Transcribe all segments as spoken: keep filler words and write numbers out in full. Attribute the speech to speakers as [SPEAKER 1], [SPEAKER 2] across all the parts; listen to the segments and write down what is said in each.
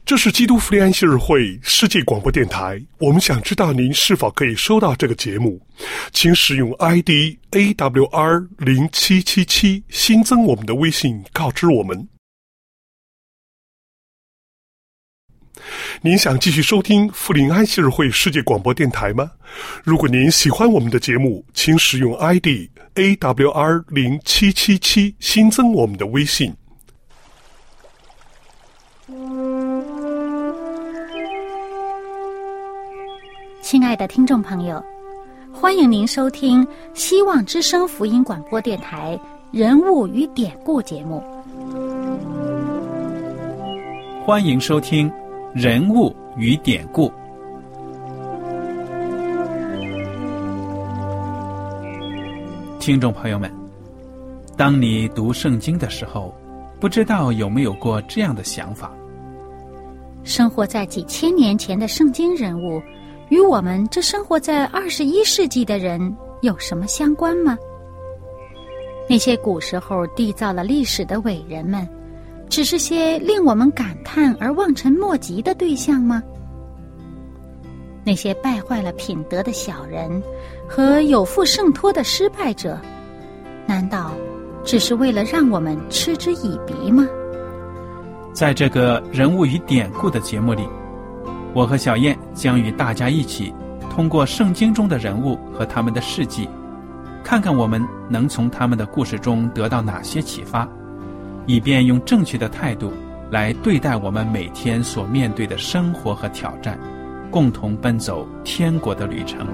[SPEAKER 1] 这是基督福音安息日会世界广播电台，我们想知道您是否可以收到这个节目，请使用 I D A W R 零七七七 新增我们的微信告知我们。您想继续收听福林安息日会世界广播电台吗？如果您喜欢我们的节目，请使用 I D A W R 零七七七 新增我们的微信。
[SPEAKER 2] 亲爱的听众朋友，欢迎您收听希望之声福音广播电台人物与典故节目。
[SPEAKER 3] 欢迎收听人物与典故。听众朋友们，当你读圣经的时候，不知道有没有过这样的想法：
[SPEAKER 2] 生活在几千年前的圣经人物与我们这生活在二十一世纪的人有什么相关吗？那些古时候缔造了历史的伟人们，只是些令我们感叹而望尘莫及的对象吗？那些败坏了品德的小人和有负圣托的失败者，难道只是为了让我们嗤之以鼻吗？
[SPEAKER 3] 在这个人物与典故的节目里，我和小燕将与大家一起通过圣经中的人物和他们的事迹，看看我们能从他们的故事中得到哪些启发，以便用正确的态度来对待我们每天所面对的生活和挑战，共同奔走天国的旅程。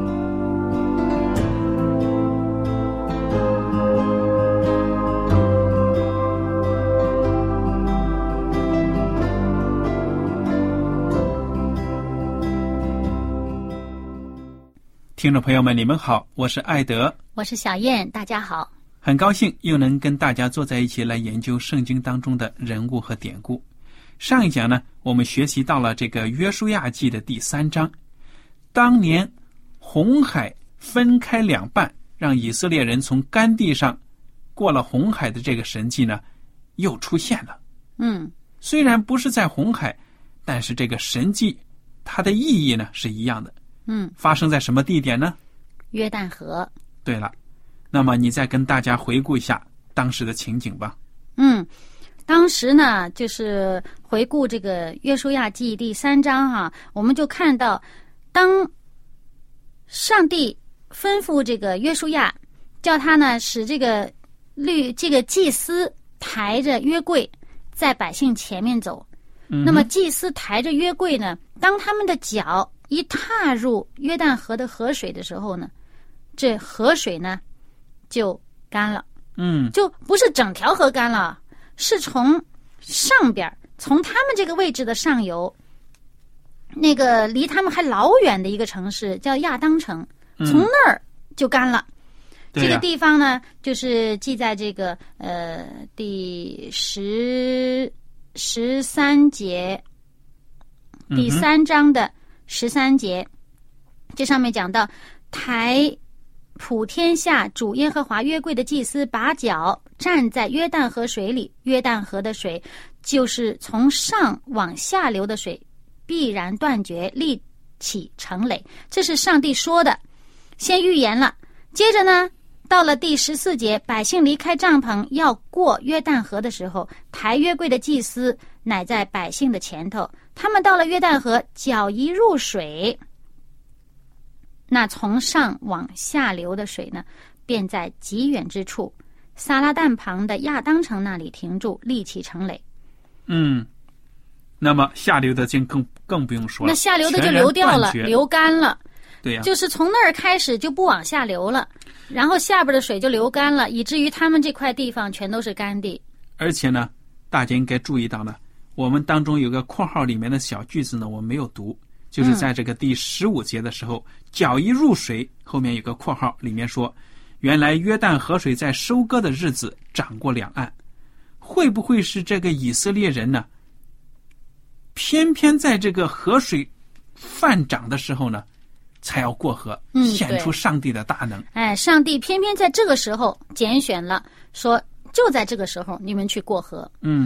[SPEAKER 3] 听众朋友们，你们好，我是艾德，
[SPEAKER 2] 我是小燕，大家好。
[SPEAKER 3] 很高兴又能跟大家坐在一起来研究圣经当中的人物和典故。上一讲呢，我们学习到了这个约书亚记的第三章，当年红海分开两半，让以色列人从干地上过了红海的这个神迹呢，又出现了。
[SPEAKER 2] 嗯，
[SPEAKER 3] 虽然不是在红海，但是这个神迹它的意义呢是一样的。
[SPEAKER 2] 嗯，
[SPEAKER 3] 发生在什么地点呢？
[SPEAKER 2] 约旦河。
[SPEAKER 3] 对了，那么你再跟大家回顾一下当时的情景吧。
[SPEAKER 2] 嗯，当时呢，就是回顾这个约书亚记第三章哈、啊，我们就看到，当上帝吩咐这个约书亚，叫他呢使这个律这个祭司抬着约柜在百姓前面走。
[SPEAKER 3] 嗯、
[SPEAKER 2] 那么祭司抬着约柜呢，当他们的脚一踏入约旦河的河水的时候呢，这河水呢就干了。
[SPEAKER 3] 嗯，
[SPEAKER 2] 就不是整条河干了，是从上边，从他们这个位置的上游，那个离他们还老远的一个城市叫亚当城，从那儿就干了。
[SPEAKER 3] 嗯、
[SPEAKER 2] 这个地方呢，就是记在这个呃第十十三节，第三章的十三节，这上面讲到，抬普天下主耶和华约柜的祭司把脚站在约旦河水里，约旦河的水就是从上往下流的水，必然断绝，立起成垒。这是上帝说的，先预言了。接着呢，到了第十四节，百姓离开帐篷要过约旦河的时候，抬约柜的祭司乃在百姓的前头，他们到了约旦河，脚一入水，那从上往下流的水呢，便在极远之处撒拉旦旁的亚当城那里停住，立起成垒。
[SPEAKER 3] 嗯，那么下流的就更更不用说了，
[SPEAKER 2] 那下流的就流掉了，流干了。
[SPEAKER 3] 对呀、啊，
[SPEAKER 2] 就是从那儿开始就不往下流了，然后下边的水就流干了，以至于他们这块地方全都是干地。
[SPEAKER 3] 而且呢，大家应该注意到呢，我们当中有个括号里面的小句子呢，我没有读。就是在这个第十五节的时候，嗯、脚一入水，后面有个括号，里面说，原来约旦河水在收割的日子涨过两岸，会不会是这个以色列人呢？偏偏在这个河水泛涨的时候呢，才要过河，
[SPEAKER 2] 嗯、
[SPEAKER 3] 显出上帝的大能。
[SPEAKER 2] 哎，上帝偏偏在这个时候拣选了，说就在这个时候你们去过河。
[SPEAKER 3] 嗯，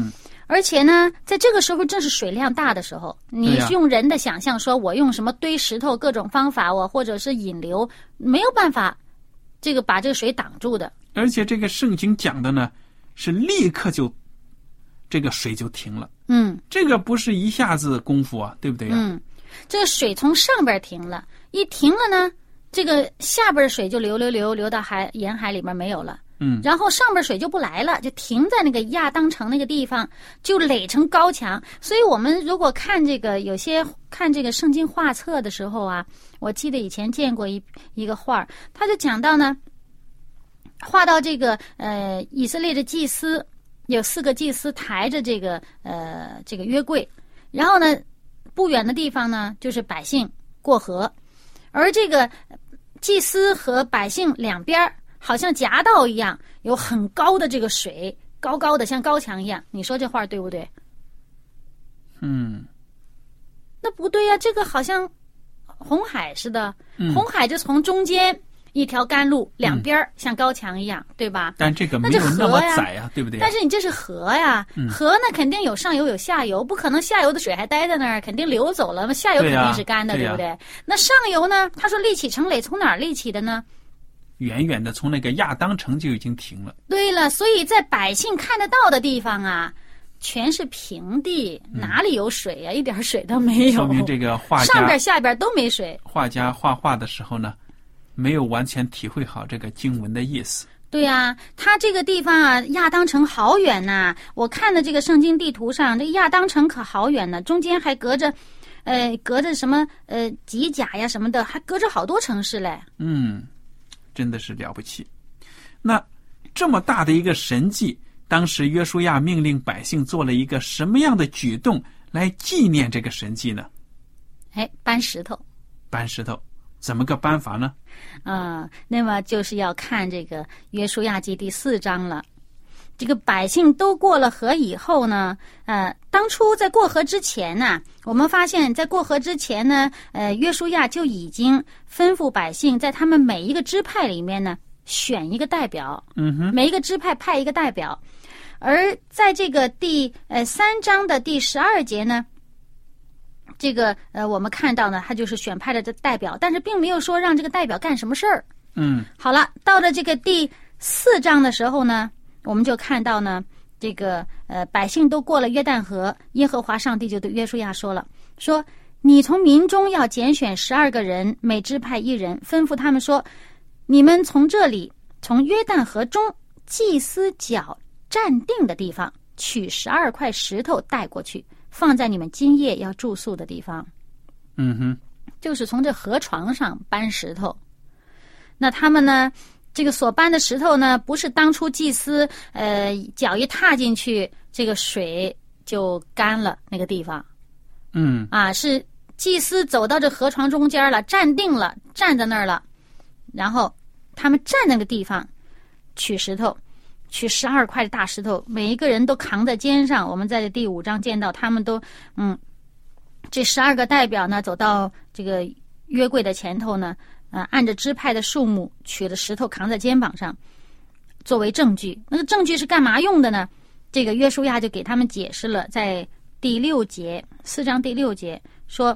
[SPEAKER 2] 而且呢，在这个时候正是水量大的时候，你用人的想象说，我用什么堆石头各种方法，我或者是引流，没有办法这个把这个水挡住的。
[SPEAKER 3] 而且这个圣经讲的呢，是立刻就这个水就停了。
[SPEAKER 2] 嗯，
[SPEAKER 3] 这个不是一下子功夫啊，对不对啊？
[SPEAKER 2] 嗯，这个水从上边停了，一停了呢，这个下边的水就流流流流到海沿海里面没有了。
[SPEAKER 3] 嗯，
[SPEAKER 2] 然后上边水就不来了，就停在那个亚当城那个地方，就垒成高墙。所以我们如果看这个有些看这个圣经画册的时候啊，我记得以前见过一一个画，他就讲到呢，画到这个呃以色列的祭司有四个祭司抬着这个呃这个约柜，然后呢不远的地方呢就是百姓过河，而这个祭司和百姓两边好像夹道一样，有很高的这个水，高高的像高墙一样。你说这话对不对？
[SPEAKER 3] 嗯，
[SPEAKER 2] 那不对呀、啊，这个好像红海似的，
[SPEAKER 3] 嗯、
[SPEAKER 2] 红海就从中间一条干路，两边像高墙一样，嗯、对吧？
[SPEAKER 3] 但这个没有那么窄呀、啊，对不对？
[SPEAKER 2] 但是你这是河呀，
[SPEAKER 3] 嗯、
[SPEAKER 2] 河呢肯定有上游有下游，不可能下游的水还待在那儿，肯定流走了，下游肯定是干的， 对,、啊、对不对？那上游呢？他说立起城垒，从哪儿立起的呢？
[SPEAKER 3] 远远的从那个亚当城就已经停了。
[SPEAKER 2] 对了，所以在百姓看得到的地方啊，全是平地，
[SPEAKER 3] 嗯、
[SPEAKER 2] 哪里有水啊？一点水都没有。
[SPEAKER 3] 说明这个画家
[SPEAKER 2] 上边下边都没水。
[SPEAKER 3] 画家画画的时候呢，没有完全体会好这个经文的意思。
[SPEAKER 2] 对啊，他这个地方啊，亚当城好远呐、啊！我看的这个圣经地图上，这个亚当城可好远呢，中间还隔着，呃，隔着什么呃吉甲呀什么的，还隔着好多城市嘞。
[SPEAKER 3] 嗯。真的是了不起。那这么大的一个神迹，当时约书亚命令百姓做了一个什么样的举动来纪念这个神迹呢？
[SPEAKER 2] 哎，搬石头。
[SPEAKER 3] 搬石头，怎么个搬法呢？
[SPEAKER 2] 啊、呃，那么就是要看这个约书亚记第四章了。这个百姓都过了河以后呢，呃，当初在过河之前呢，我们发现在过河之前呢，呃，约书亚就已经吩咐百姓在他们每一个支派里面呢选一个代表，
[SPEAKER 3] 嗯哼，
[SPEAKER 2] 每一个支派派一个代表，而在这个第呃三章的第十二节呢，这个呃我们看到呢，他就是选派了这代表，但是并没有说让这个代表干什么事儿。
[SPEAKER 3] 嗯，
[SPEAKER 2] 好了，到了这个第四章的时候呢。我们就看到呢，这个呃，百姓都过了约旦河，耶和华上帝就对约书亚说了，说你从民中要拣选十二个人，每支派一人，吩咐他们说，你们从这里，从约旦河中祭司脚站定的地方，取十二块石头带过去，放在你们今夜要住宿的地方。
[SPEAKER 3] 嗯哼，
[SPEAKER 2] 就是从这河床上搬石头。那他们呢？这个所搬的石头呢，不是当初祭司呃脚一踏进去，这个水就干了那个地方，
[SPEAKER 3] 嗯
[SPEAKER 2] 啊，是祭司走到这河床中间了，站定了，站在那儿了，然后他们站那个地方，取石头，取十二块的大石头，每一个人都扛在肩上。我们在第五章见到他们都，嗯，这十二个代表呢，走到这个约柜的前头呢。啊，按着支派的数目取了石头扛在肩膀上，作为证据。那个证据是干嘛用的呢？这个约书亚就给他们解释了，在第六节四章第六节说，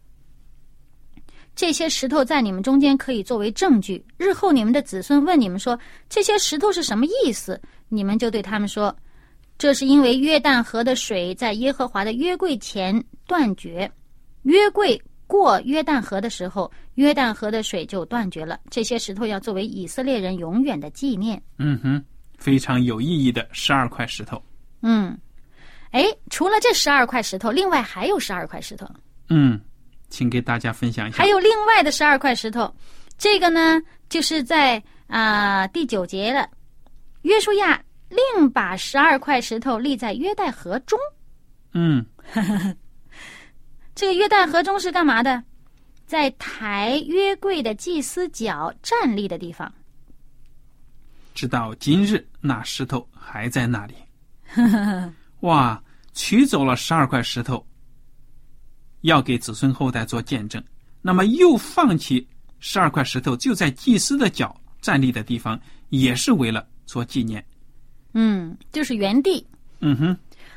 [SPEAKER 2] 这些石头在你们中间可以作为证据，日后你们的子孙问你们说这些石头是什么意思，你们就对他们说，这是因为约旦河的水在耶和华的约柜前断绝，约柜过约旦河的时候，约旦河的水就断绝了。这些石头要作为以色列人永远的纪念。
[SPEAKER 3] 嗯哼，非常有意义的十二块石头。
[SPEAKER 2] 嗯，哎，除了这十二块石头，另外还有十二块石头。
[SPEAKER 3] 嗯，请给大家分享一下。
[SPEAKER 2] 还有另外的十二块石头，这个呢，就是在啊、呃、第九节了。约书亚另把十二块石头立在约旦河中。
[SPEAKER 3] 嗯。
[SPEAKER 2] 这个约旦河中是干嘛的？在抬约柜的祭司脚站立的地方。
[SPEAKER 3] 直到今日，那石头还在那里。哇，取走了十二块石头，要给子孙后代做见证。那么又放弃十二块石头，就在祭司的脚站立的地方，也是为了做纪念。
[SPEAKER 2] 嗯，就是原地。
[SPEAKER 3] 嗯哼。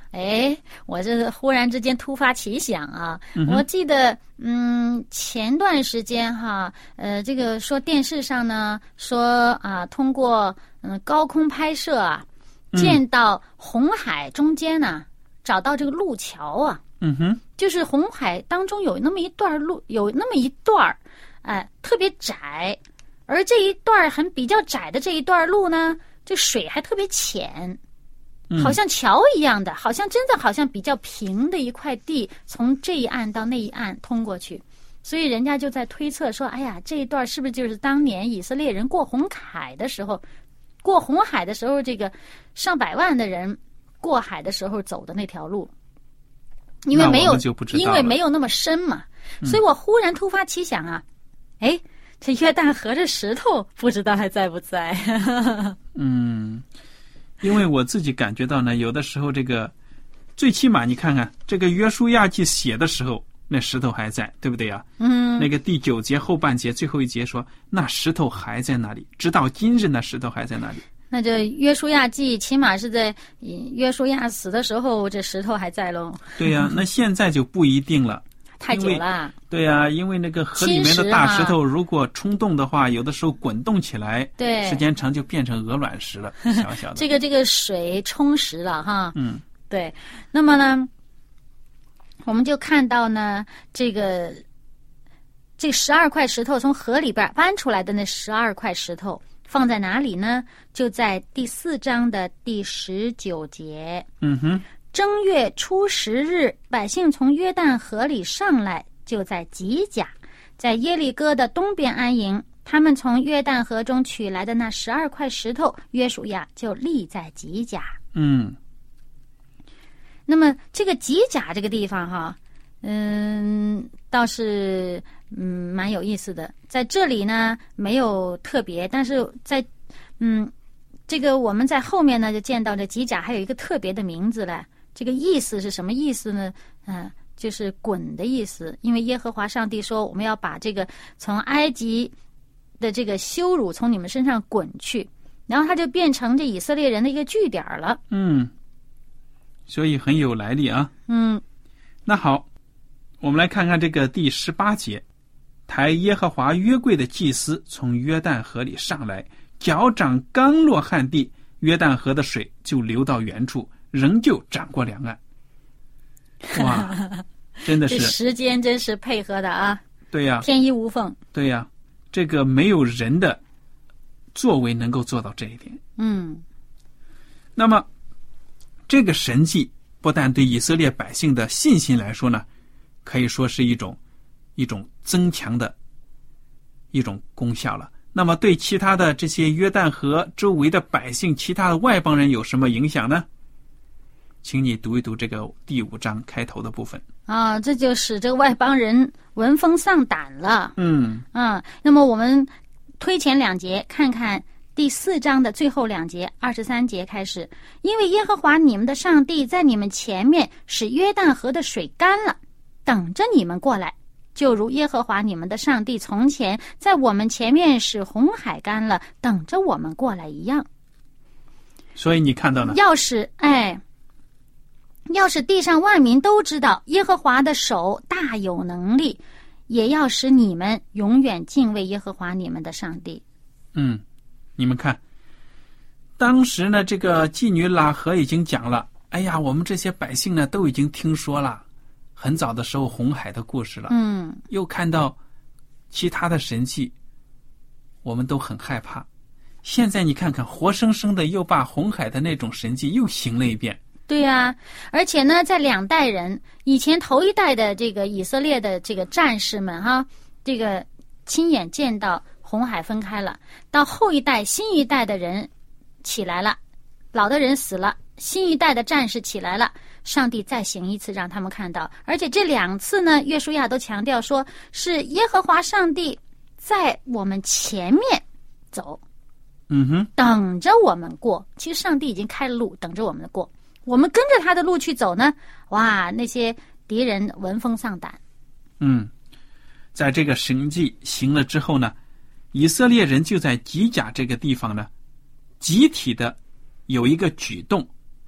[SPEAKER 2] 哎，我这忽然之间突发奇想啊！
[SPEAKER 3] 嗯、
[SPEAKER 2] 我记得，嗯，前段时间哈，呃，这个说电视上呢说啊，通过嗯高空拍摄啊，见到红海中间呢、啊、找到这个路桥啊，
[SPEAKER 3] 嗯哼，
[SPEAKER 2] 就是红海当中有那么一段路，有那么一段哎、呃，特别窄，而这一段很比较窄的这一段路呢，这水还特别浅。好像桥一样的，好像真的好像比较平的一块地，从这一岸到那一岸通过去，所以人家就在推测说，哎呀，这一段是不是就是当年以色列人过红海的时候，过红海的时候，这个上百万的人过海的时候走的那条路？因为没有，因为没有那么深嘛，所以我忽然突发奇想啊，哎、嗯，这约旦河这石头不知道还在不在？
[SPEAKER 3] 嗯。因为我自己感觉到呢，有的时候这个，最起码你看看这个约书亚记写的时候，那石头还在，对不对啊？
[SPEAKER 2] 嗯。
[SPEAKER 3] 那个第九节后半节最后一节说，那石头还在那里，直到今日那石头还在那里。
[SPEAKER 2] 那这约书亚记起码是在约书亚死的时候，这石头还在喽。
[SPEAKER 3] 对呀、啊，那现在就不一定了。
[SPEAKER 2] 太久了。
[SPEAKER 3] 对呀、啊，因为那个河里面的大石头，如果冲动的话，有的时候滚动起来，
[SPEAKER 2] 对，
[SPEAKER 3] 时间长就变成鹅卵石了，小小的。
[SPEAKER 2] 这个这个水冲蚀了哈。
[SPEAKER 3] 嗯，
[SPEAKER 2] 对。那么呢，我们就看到呢，这个这十二块石头从河里边搬出来的那十二块石头放在哪里呢？就在第四章的第十九节。
[SPEAKER 3] 嗯哼。
[SPEAKER 2] 正月初十日，百姓从约旦河里上来，就在吉甲，在耶利哥的东边安营。他们从约旦河中取来的那十二块石头，约书亚就立在吉甲。
[SPEAKER 3] 嗯，
[SPEAKER 2] 那么这个吉甲这个地方哈，嗯，倒是嗯蛮有意思的。在这里呢没有特别，但是在嗯这个我们在后面呢就见到这吉甲还有一个特别的名字了。这个意思是什么意思呢？嗯、呃，就是滚的意思。因为耶和华上帝说，我们要把这个从埃及的这个羞辱从你们身上滚去，然后它就变成这以色列人的一个据点了。
[SPEAKER 3] 嗯，所以很有来历啊。
[SPEAKER 2] 嗯，
[SPEAKER 3] 那好，我们来看看这个第十八节，抬耶和华约柜的祭司从约旦河里上来，脚掌刚落旱地，约旦河的水就流到原处，仍旧涨过两岸。哇，真的是
[SPEAKER 2] 这时间真是配合的啊！
[SPEAKER 3] 对呀、啊，
[SPEAKER 2] 天衣无缝。
[SPEAKER 3] 对呀、啊，这个没有人的作为能够做到这一点。
[SPEAKER 2] 嗯，
[SPEAKER 3] 那么这个神迹不但对以色列百姓的信心来说呢，可以说是一种一种增强的一种功效了。那么对其他的这些约旦河周围的百姓，其他的外邦人有什么影响呢？请你读一读这个第五章开头的部分
[SPEAKER 2] 啊，这就使这个外邦人闻风丧胆了。
[SPEAKER 3] 嗯
[SPEAKER 2] 啊，那么我们推前两节看看第四章的最后两节，二十三节开始。因为耶和华你们的上帝在你们前面使约旦河的水干了，等着你们过来，就如耶和华你们的上帝从前在我们前面使红海干了，等着我们过来一样。
[SPEAKER 3] 所以你看到了，
[SPEAKER 2] 要是哎。要是地上万民都知道耶和华的手大有能力，也要使你们永远敬畏耶和华你们的上帝。
[SPEAKER 3] 嗯，你们看，当时呢，这个妓女喇合已经讲了，哎呀，我们这些百姓呢都已经听说了很早的时候红海的故事了，
[SPEAKER 2] 嗯，
[SPEAKER 3] 又看到其他的神迹，我们都很害怕。现在你看看，活生生的又把红海的那种神迹又行了一遍。
[SPEAKER 2] 对呀、啊，而且呢，在两代人以前头一代的这个以色列的这个战士们哈，这个亲眼见到红海分开了，到后一代新一代的人起来了，老的人死了，新一代的战士起来了，上帝再行一次让他们看到，而且这两次呢，约书亚都强调说是耶和华上帝在我们前面走，
[SPEAKER 3] 嗯哼，
[SPEAKER 2] 等着我们过。其实上帝已经开了路，等着我们过。我们跟着他的路去走呢，哇，那些敌人闻风丧胆。
[SPEAKER 3] 嗯，在这个神迹行了之后呢，以色列人就在吉甲这个地方呢，集体的有一个举动，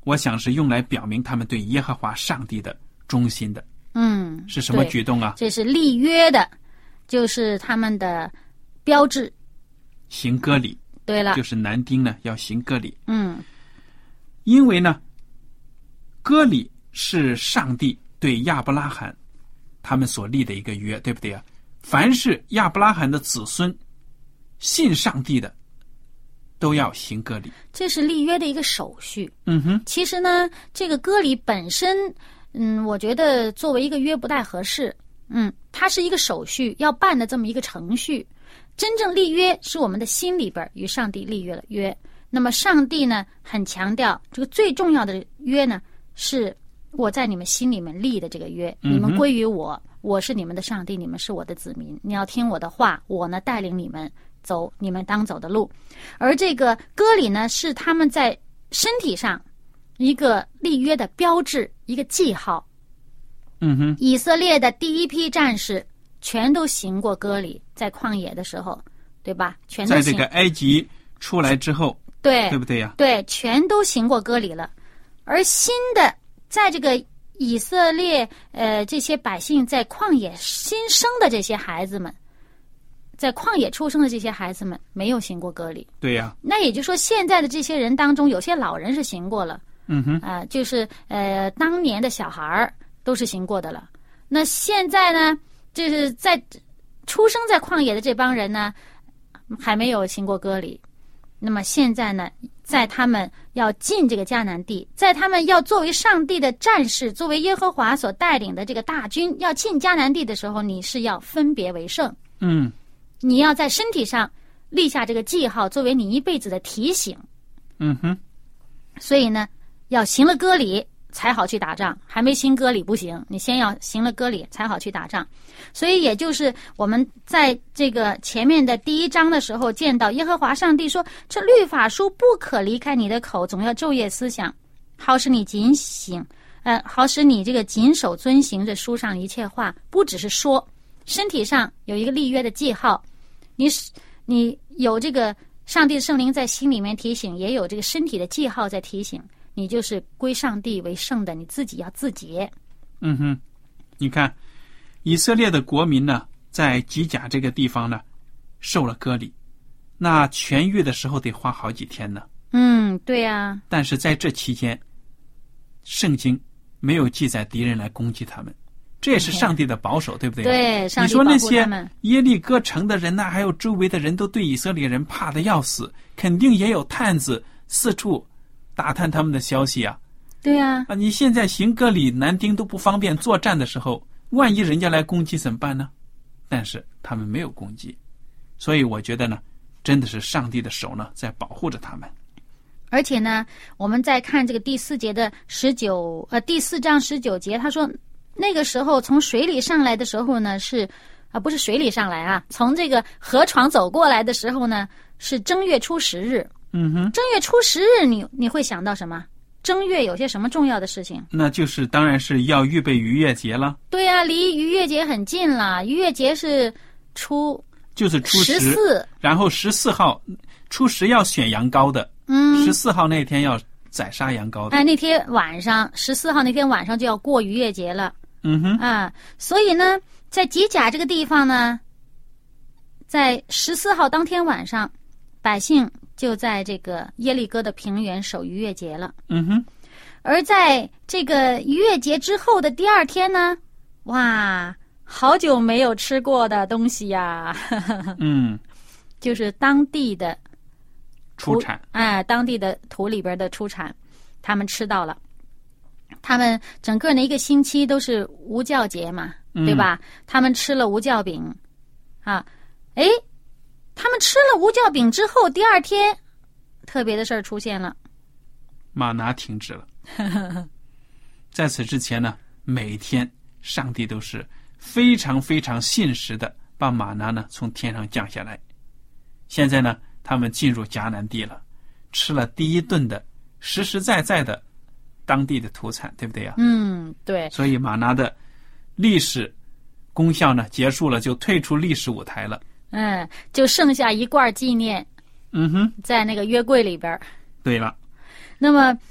[SPEAKER 3] 我想是用来表明他们对耶和华上帝的忠心的。
[SPEAKER 2] 嗯，
[SPEAKER 3] 是什么举动啊？
[SPEAKER 2] 这是立约的，就是他们的标志。
[SPEAKER 3] 行割礼。
[SPEAKER 2] 对了，
[SPEAKER 3] 就是男丁呢要行割礼。
[SPEAKER 2] 嗯，
[SPEAKER 3] 因为呢，割礼是上帝对亚伯拉罕他们所立的一个约，对不对啊？凡是亚伯拉罕的子孙信上帝的，都要行割礼。
[SPEAKER 2] 这是立约的一个手续。
[SPEAKER 3] 嗯哼。
[SPEAKER 2] 其实呢，这个割礼本身，嗯，我觉得作为一个约不太合适。嗯，它是一个手续要办的这么一个程序。真正立约是我们的心里边与上帝立约了约。那么上帝呢，很强调这个最重要的约呢，是我在你们心里面立的这个约，
[SPEAKER 3] 嗯、
[SPEAKER 2] 你们归于我，我是你们的上帝，你们是我的子民，你要听我的话，我呢带领你们走你们当走的路。而这个割礼呢，是他们在身体上一个立约的标志，一个记号。
[SPEAKER 3] 嗯哼。
[SPEAKER 2] 以色列的第一批战士全都行过割礼，在旷野的时候，对吧？全都行。
[SPEAKER 3] 在这个埃及出来之后，
[SPEAKER 2] 对，
[SPEAKER 3] 对不对呀？
[SPEAKER 2] 对，全都行过割礼了。而新的，在这个以色列呃这些百姓在旷野新生的这些孩子们，在旷野出生的这些孩子们没有行过割礼。
[SPEAKER 3] 对呀。
[SPEAKER 2] 那也就是说，现在的这些人当中，有些老人是行过了。
[SPEAKER 3] 嗯哼。
[SPEAKER 2] 啊、呃，就是呃当年的小孩儿都是行过的了。那现在呢，就是在出生在旷野的这帮人呢，还没有行过割礼。那么现在呢，在他们要进这个迦南地，在他们要作为上帝的战士，作为耶和华所带领的这个大军要进迦南地的时候，你是要分别为圣。
[SPEAKER 3] 嗯，
[SPEAKER 2] 你要在身体上立下这个记号，作为你一辈子的提醒。
[SPEAKER 3] 嗯哼。
[SPEAKER 2] 所以呢，要行了割礼才好去打仗，还没行割礼不行，你先要行了割礼才好去打仗。所以也就是我们在这个前面的第一章的时候见到耶和华上帝说，这律法书不可离开你的口，总要昼夜思想，好使你警醒，呃，好使你这个谨守遵行这书上一切话。不只是说，身体上有一个立约的记号，你你有这个上帝的圣灵在心里面提醒，也有这个身体的记号在提醒，你就是归上帝为圣的，你自己要自洁。
[SPEAKER 3] 嗯哼。你看以色列的国民呢，在吉甲这个地方呢受了割礼，那痊愈的时候得花好几天呢。
[SPEAKER 2] 嗯，对啊。
[SPEAKER 3] 但是在这期间，圣经没有记载敌人来攻击他们，这也是上帝的保守，对不对？
[SPEAKER 2] 对，上帝
[SPEAKER 3] 你说那
[SPEAKER 2] 保护他们。
[SPEAKER 3] 些耶利哥城的人呢，还有周围的人都对以色列人怕得要死，肯定也有探子四处打探他们的消息啊。
[SPEAKER 2] 对啊。
[SPEAKER 3] 啊，你现在行割礼，男丁都不方便作战的时候，万一人家来攻击怎么办呢？但是他们没有攻击，所以我觉得呢，真的是上帝的手呢在保护着他们。
[SPEAKER 2] 而且呢，我们再看这个第四节的十九呃第四章十九节，他说那个时候从水里上来的时候呢是啊不是水里上来啊，从这个河床走过来的时候呢是正月初十日。
[SPEAKER 3] 嗯哼。
[SPEAKER 2] 正月初十日你你会想到什么？正月有些什么重要的事情？
[SPEAKER 3] 那就是当然是要预备逾越节了。
[SPEAKER 2] 对啊，离逾越节很近了。逾越节是初
[SPEAKER 3] 就是初十，
[SPEAKER 2] 十四，
[SPEAKER 3] 然后十四号初十要选羊羔的，
[SPEAKER 2] 嗯，
[SPEAKER 3] 十四号那天要宰杀羊羔的。
[SPEAKER 2] 哎，那天晚上十四号那天晚上就要过逾越节了。
[SPEAKER 3] 嗯哼。
[SPEAKER 2] 啊，所以呢，在吉甲这个地方呢，在十四号当天晚上，百姓就在这个耶利哥的平原守逾越节了。
[SPEAKER 3] 嗯哼。
[SPEAKER 2] 而在这个逾越节之后的第二天呢，哇，好久没有吃过的东西呀。
[SPEAKER 3] 嗯，
[SPEAKER 2] 就是当地的
[SPEAKER 3] 出产，
[SPEAKER 2] 哎，当地的土里边的出产，他们吃到了。他们整个的一个星期都是无酵节嘛，
[SPEAKER 3] 嗯、
[SPEAKER 2] 对吧？他们吃了无酵饼，啊，哎，他们吃了无酵饼之后，第二天特别的事儿出现了，
[SPEAKER 3] 玛拿停止了。在此之前呢，每天上帝都是非常非常信实的把玛拿呢从天上降下来。现在呢，他们进入迦南地了，吃了第一顿的实实在在的当地的土产，对不对呀？
[SPEAKER 2] 嗯，对。
[SPEAKER 3] 所以玛拿的历史功效呢结束了，就退出历史舞台了。
[SPEAKER 2] 嗯，就剩下一罐纪念。
[SPEAKER 3] 嗯哼，
[SPEAKER 2] 在那个约柜里边。
[SPEAKER 3] 对了。
[SPEAKER 2] 那么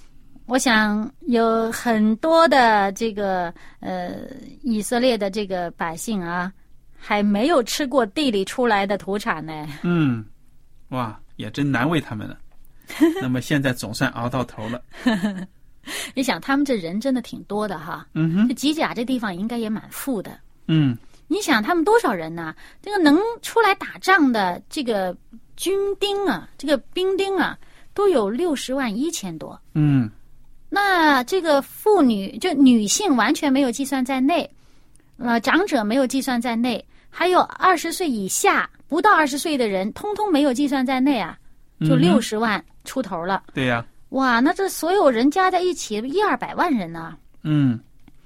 [SPEAKER 2] 我想有很多的这个呃以色列的这个百姓啊，还没有吃过地里出来的土产呢。
[SPEAKER 3] 嗯，哇，也真难为他们了。那么现在总算熬到头了。
[SPEAKER 2] 你想，他们这人真的挺多的哈。
[SPEAKER 3] 嗯哼，
[SPEAKER 2] 这吉甲这地方应该也蛮富的。
[SPEAKER 3] 嗯，
[SPEAKER 2] 你想他们多少人呢？这个能出来打仗的这个军丁啊，这个兵丁啊，都有六十万一千多。
[SPEAKER 3] 嗯，
[SPEAKER 2] 那这个妇女就女性完全没有计算在内，呃，长者没有计算在内，还有二十岁以下不到二十岁的人，通通没有计算在内啊，就六十万出头了。
[SPEAKER 3] 对呀、啊。
[SPEAKER 2] 哇，那这所有人加在一起一二百万人呢。
[SPEAKER 3] 嗯，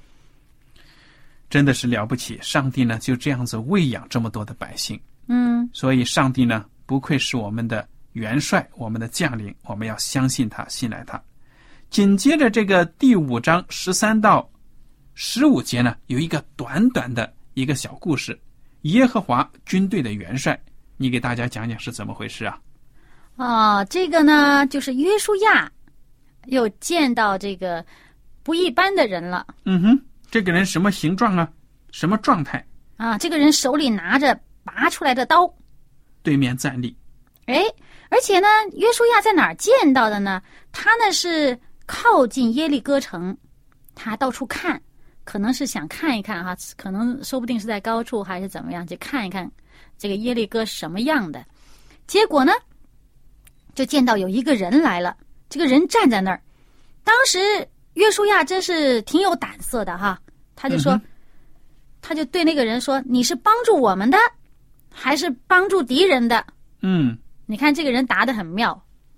[SPEAKER 3] 真的是了不起。上帝呢就这样子喂养这么多的百姓。
[SPEAKER 2] 嗯，
[SPEAKER 3] 所以上帝呢不愧是我们的元帅，我们的将领，我们要相信他，信赖他。紧接着这个第五章十三到十五节呢，有一个短短的一个小故事，耶和华军队的元帅，你给大家讲讲是怎么回事啊？
[SPEAKER 2] 哦，这个呢就是约书亚又见到这个不一般的人了。
[SPEAKER 3] 嗯哼，这个人什么形状啊？什么状态？
[SPEAKER 2] 啊，这个人手里拿着拔出来的刀，
[SPEAKER 3] 对面站立。
[SPEAKER 2] 哎，而且呢，约书亚在哪儿见到的呢？他呢是靠近耶利哥城，他到处看，可能是想看一看哈，可能说不定是在高处还是怎么样，去看一看这个耶利哥是什么样的。结果呢，就见到有一个人来了，这个人站在那儿。当时约书亚真是挺有胆色的哈，他就说、嗯、他就对那个人说，你是帮助我们的还是帮助敌人的？
[SPEAKER 3] 嗯，
[SPEAKER 2] 你看这个人答得很妙。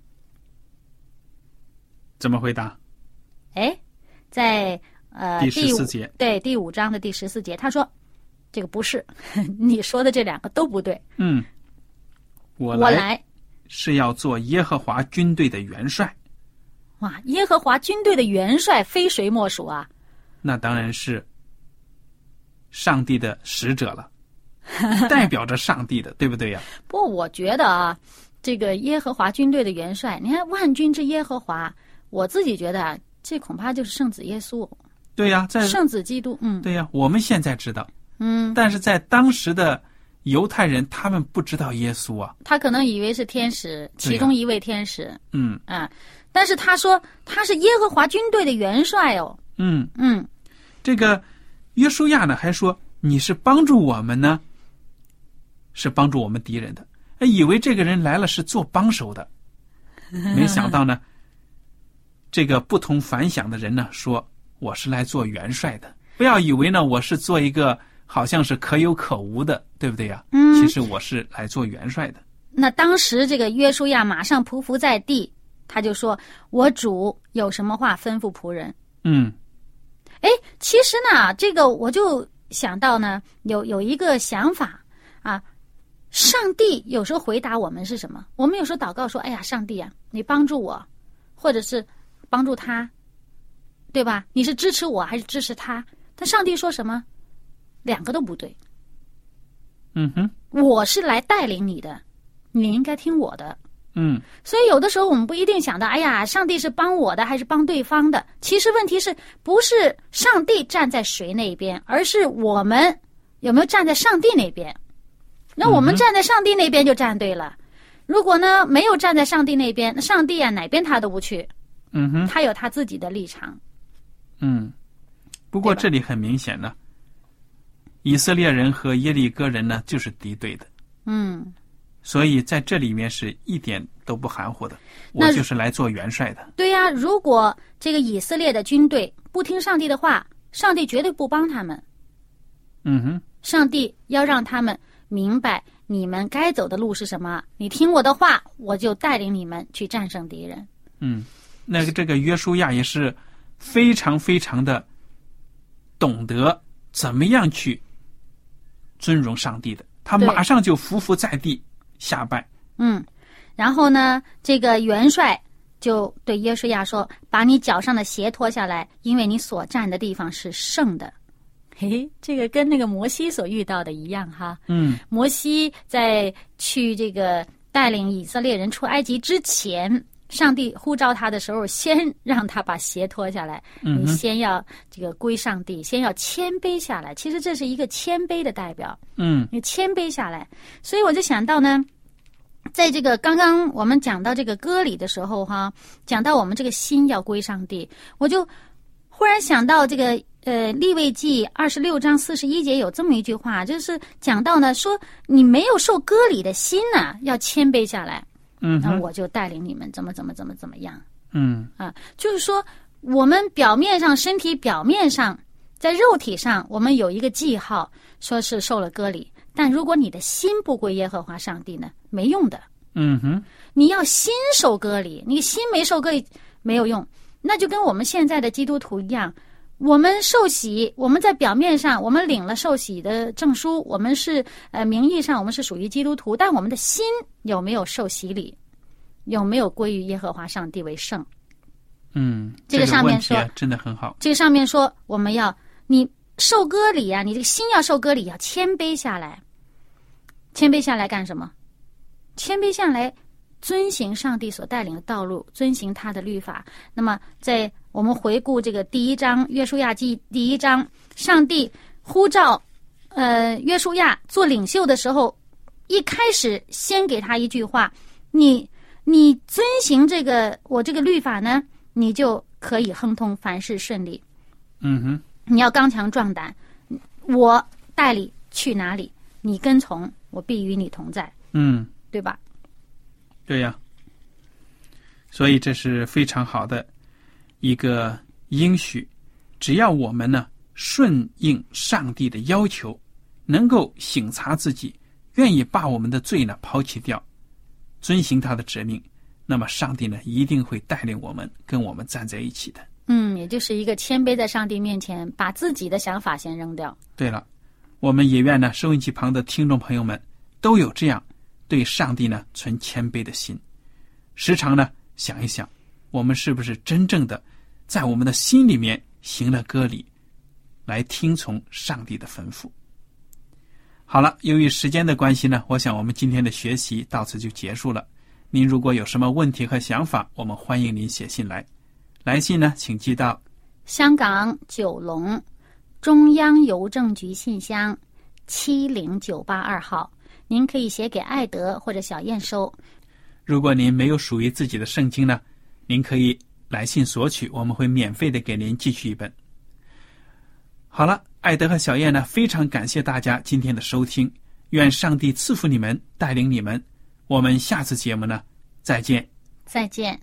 [SPEAKER 3] 怎么回答？
[SPEAKER 2] 哎，在呃
[SPEAKER 3] 第十四节，
[SPEAKER 2] 对，第五章的第十四节，他说这个不是，你说的这两个都不对。
[SPEAKER 3] 嗯，我来
[SPEAKER 2] 我来
[SPEAKER 3] 是要做耶和华军队的元帅。
[SPEAKER 2] 哇，耶和华军队的元帅非谁莫属啊？
[SPEAKER 3] 那当然是上帝的使者了，代表着上帝的，对不对呀？
[SPEAKER 2] 不过我觉得啊，这个耶和华军队的元帅，你看万军之耶和华，我自己觉得啊，这恐怕就是圣子耶稣。
[SPEAKER 3] 对呀，在
[SPEAKER 2] 圣子基督，嗯，
[SPEAKER 3] 对呀，我们现在知道，
[SPEAKER 2] 嗯，
[SPEAKER 3] 但是在当时的犹太人，他们不知道耶稣啊，
[SPEAKER 2] 他可能以为是天使，其中一位天使，
[SPEAKER 3] 嗯
[SPEAKER 2] 啊，但是他说他是耶和华军队的元帅哦，
[SPEAKER 3] 嗯
[SPEAKER 2] 嗯，
[SPEAKER 3] 这个约书亚呢还说你是帮助我们呢，是帮助我们敌人的，以为这个人来了是做帮手的，没想到呢，这个不同凡响的人呢说我是来做元帅的，不要以为呢我是做一个好像是可有可无的，对不对呀？
[SPEAKER 2] 嗯，
[SPEAKER 3] 其实我是来做元帅的。
[SPEAKER 2] 那当时这个约书亚马上匍匐在地，他就说：“我主有什么话吩咐仆人？”
[SPEAKER 3] 嗯，
[SPEAKER 2] 哎，其实呢，这个我就想到呢，有有一个想法啊，上帝有时候回答我们是什么？我们有时候祷告说：“哎呀，上帝啊，你帮助我，或者是帮助他，对吧？你是支持我还是支持他？”但上帝说什么？两个都不对。
[SPEAKER 3] 嗯哼，
[SPEAKER 2] 我是来带领你的，你应该听我的。
[SPEAKER 3] 嗯，
[SPEAKER 2] 所以有的时候我们不一定想到，哎呀，上帝是帮我的还是帮对方的？其实问题是不是上帝站在谁那边，而是我们有没有站在上帝那边？那我们站在上帝那边就站对了。如果呢没有站在上帝那边，那上帝啊哪边他都不去。
[SPEAKER 3] 嗯哼，
[SPEAKER 2] 他有他自己的立场。
[SPEAKER 3] 嗯，不过这里很明显呢，以色列人和耶利哥人呢就是敌对的。
[SPEAKER 2] 嗯。
[SPEAKER 3] 所以在这里面是一点都不含糊的，我就是来做元帅的。
[SPEAKER 2] 对呀、啊，如果这个以色列的军队不听上帝的话，上帝绝对不帮他们。
[SPEAKER 3] 嗯哼，
[SPEAKER 2] 上帝要让他们明白你们该走的路是什么，你听我的话，我就带领你们去战胜敌人。
[SPEAKER 3] 嗯，那个这个约书亚也是非常非常的懂得怎么样去尊荣上帝的，他马上就匍匐在地下拜。
[SPEAKER 2] 嗯，然后呢，这个元帅就对约书亚说：“把你脚上的鞋脱下来，因为你所站的地方是圣的。”嘿，这个跟那个摩西所遇到的一样哈。
[SPEAKER 3] 嗯，
[SPEAKER 2] 摩西在去这个带领以色列人出埃及之前， 上帝呼召他的时候，先让他把鞋脱下来，
[SPEAKER 3] 嗯、
[SPEAKER 2] 你先要这个归上帝，先要谦卑下来。其实这是一个谦卑的代表，
[SPEAKER 3] 嗯，
[SPEAKER 2] 你谦卑下来。所以我就想到呢，在这个刚刚我们讲到这个歌礼的时候哈，讲到我们这个心要归上帝，我就忽然想到这个呃利未记二十六章四十一节有这么一句话，就是讲到呢说你没有受割礼的心呢、啊，要谦卑下来。
[SPEAKER 3] 嗯，
[SPEAKER 2] 那我就带领你们怎么怎么怎么怎么样。
[SPEAKER 3] 嗯
[SPEAKER 2] 啊，就是说我们表面上身体表面上在肉体上我们有一个记号，说是受了割礼，但如果你的心不归耶和华上帝呢，没用的。
[SPEAKER 3] 嗯哼，
[SPEAKER 2] 你要心受割礼，你心没受割礼没有用。那就跟我们现在的基督徒一样，我们受洗，我们在表面上我们领了受洗的证书，我们是呃名义上我们是属于基督徒，但我们的心有没有受洗礼，有没有归于耶和华上帝为圣？
[SPEAKER 3] 嗯，
[SPEAKER 2] 这个上面说、
[SPEAKER 3] 这个问题真的很好。
[SPEAKER 2] 这个上面说我们要你受割礼啊，你这个心要受割礼，要谦卑下来。谦卑下来干什么？谦卑下来遵行上帝所带领的道路，遵行他的律法。那么在我们回顾这个第一章约书亚记第一章，上帝呼召呃约书亚做领袖的时候，一开始先给他一句话，你你遵行这个我这个律法呢，你就可以亨通，凡事顺利。
[SPEAKER 3] 嗯哼，
[SPEAKER 2] 你要刚强壮胆，我带你去哪里，你跟从，我必与你同在。
[SPEAKER 3] 嗯，
[SPEAKER 2] 对吧？
[SPEAKER 3] 对呀，所以这是非常好的一个应许。只要我们呢顺应上帝的要求，能够省察自己，愿意把我们的罪呢抛弃掉，遵行他的旨命，那么上帝呢一定会带领我们跟我们站在一起的。
[SPEAKER 2] 嗯，也就是一个谦卑在上帝面前，把自己的想法先扔掉。
[SPEAKER 3] 对了，我们也愿呢收音机旁的听众朋友们都有这样对上帝呢存谦卑的心，时常呢想一想，我们是不是真正的在我们的心里面行了割礼，来听从上帝的吩咐。好了，由于时间的关系呢，我想我们今天的学习到此就结束了。您如果有什么问题和想法，我们欢迎您写信来。来信呢请寄到
[SPEAKER 2] 香港九龙中央邮政局信箱七零九八二号，您可以写给艾德或者小燕收。
[SPEAKER 3] 如果您没有属于自己的圣经呢，您可以来信索取，我们会免费的给您寄去一本。好了，艾德和小燕呢非常感谢大家今天的收听，愿上帝赐福你们，带领你们。我们下次节目呢再见。
[SPEAKER 2] 再见。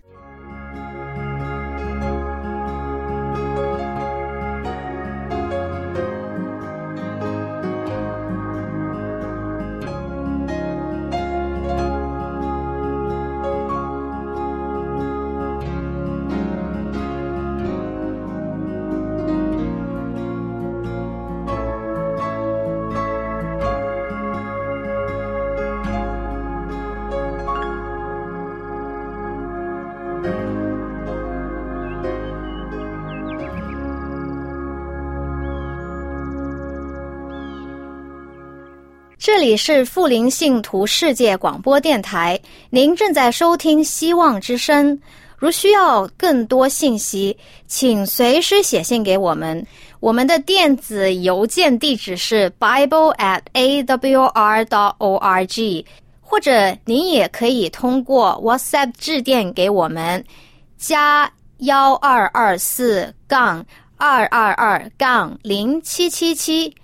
[SPEAKER 4] 这里是富林信徒世界广播电台，您正在收听希望之声。如需要更多信息，请随时写信给我们。我们的电子邮件地址是 bible at a w r dot org， 或者您也可以通过 WhatsApp 致电给我们，加幺二二四杠二二二杠零七七七。